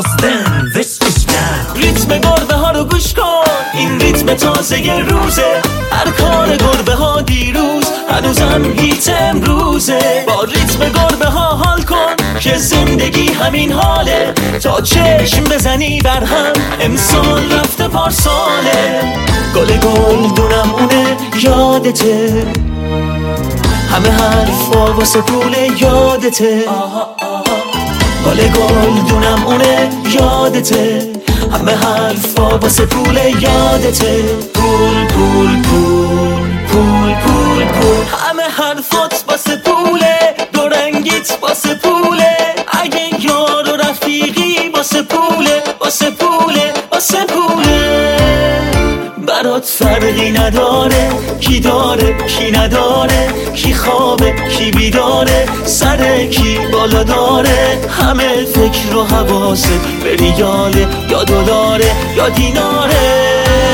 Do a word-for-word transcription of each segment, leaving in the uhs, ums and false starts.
Austin, this is man. ریتم گربه ها رو گوش کن، این ریتم تازه روزه. هر کار گربه ها دیروز هنوزم هیت امروزه. با ریتم گربه ها حال کن که زندگی همین حاله. تا چشم بزنی بر هم امسال رفته پارساله. گل گل دونم اونه یادته، همه حرفا واسه پوله یادته. گل گل دونم اونه یادته، همه حرفا واسه پوله یادته. پول پول پول پول پول پول، همه حرفات واسه پوله. دو رنگیت واسه پوله، اگه یار و رفیقی واسه پوله، واسه پوله، واسه پوله. برات فرقی نداره کی داره کی نداره، کی خوابه کی بیداره، سر کی بالا داره. همه فکر و حواسه به ریاله یا دلاره یا دیناره.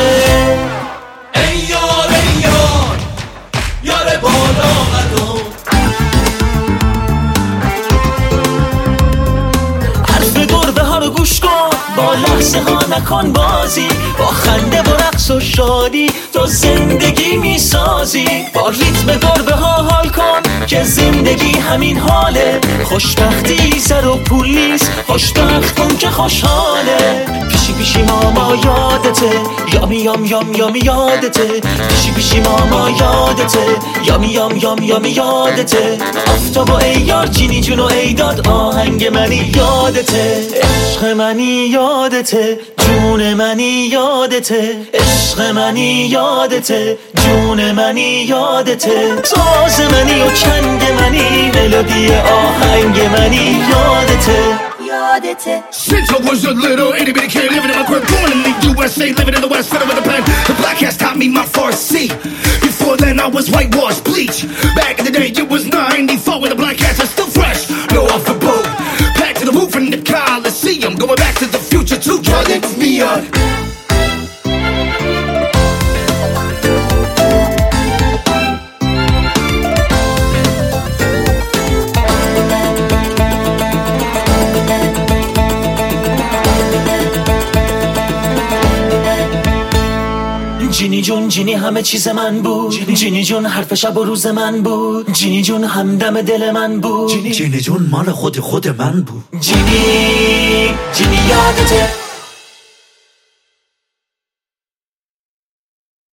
ای یار ای یار یار بالا قدم، حرف گربه ها رو گوش کن، با لحظه ها نکن بازی. با خنده و رقص و شادی تو زندگی میسازی. با ریتم گربه ها حال کن که زندگی همین حاله. خوشبختی سر و پول نیست، خوشبخت کن که خوشحاله. پیشی پیشی ماما یادته، یامی یام یام یامی یادته. پیشی پیشی ماما یادته، یامی یام یام یامی یادته. آفتاب و ای یار جینی جون و ای داد، آهنگ منی یادته. عشق منی یادته، جون منی یادته. عشق منی یادته، جون منی یادته. ساز منی و چنگ منی، ملودی آهنگ منی یادته. Since I was a little itty bitty kid living in my crib, born in the U S A, living in the West, fiddle with a pen. The black ass taught me my first C. Before then I was whitewashed, bleach. Back in the day it was ninety-four when the black ass was still fresh. No off the boat, back to the roof in the Coliseum. Going back to the future too, y'all lift me up. جینی جون جینی همه چیز من بود. جینی, جینی جون حرف شب و روز من بود. جینی جون همدم دل من بود. جینی, جینی جون مال خود خود من بود. جینی جینی یادته،